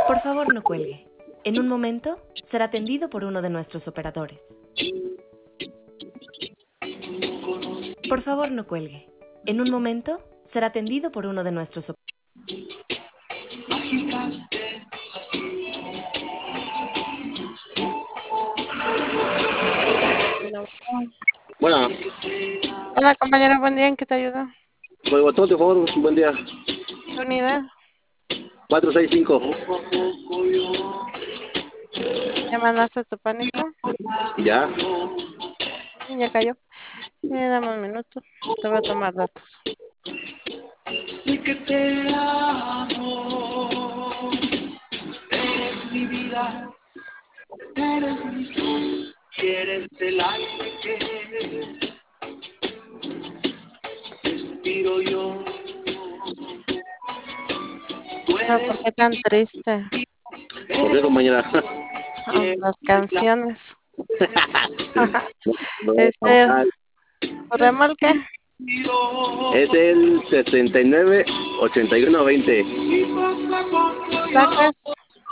Por favor, no cuelgue. En un momento, será atendido por uno de nuestros operadores. Por favor, no cuelgue. En un momento, será atendido por uno de nuestros operadores. Bueno, Hola compañero, buen día, ¿en qué te ayudo? por el botón, por favor, buen día. ¿Qué unidad? 465. ¿Ya mandaste tu pánico? Ya. Ya cayó. Dame un minuto, te voy a tomar datos. Sé que te amo, eres mi vida, eres mi sol, y eres el aire que respiro yo. Tú No, ¿por eres qué tan triste? ¿Por qué, compañera? Las canciones. No, Este, ah, ¿tu remolque? es el 798120. ¿Placas?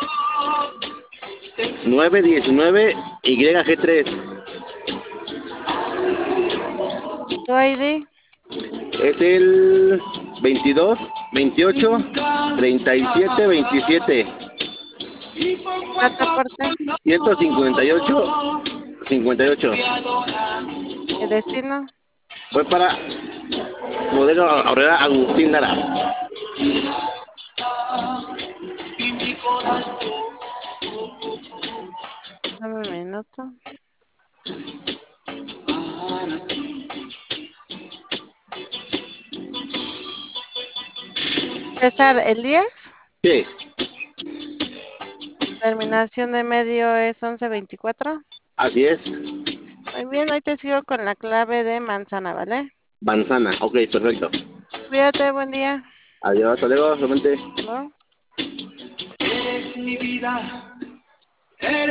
919 YG3. ¿Tu ID? Es el 22 28 37 27 ¿Pasaporte? 158 58. ¿El destino? Fue para Modelo Aurora Agustín Lara. Dame un minuto. César, ¿el 10? Sí, Terminación de medio es 1124. así es. Muy bien, hoy te sigo con la clave de manzana, ¿vale? Manzana, ok, perfecto. Cuídate, buen día. Adiós, hasta luego, solamente. ¿No? Eres mi vida.